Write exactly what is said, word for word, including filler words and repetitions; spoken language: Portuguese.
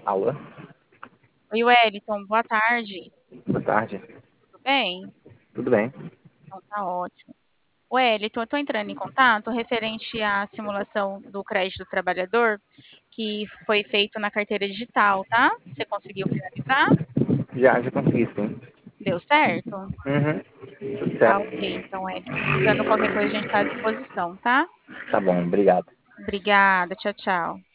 Alô? Oi, Wellington, boa tarde. Boa tarde. Tudo bem? Tudo bem? Então tá ótimo. Wellington, eu estou entrando em contato referente à simulação do crédito do trabalhador que foi feito na carteira digital, tá? Você conseguiu finalizar? Já, já consegui, sim. Deu certo? Uhum. Tudo Tá certo. ok, então, Wellington. Precisando qualquer coisa, a gente está à disposição, tá? Tá bom, obrigado. Obrigada, tchau, tchau.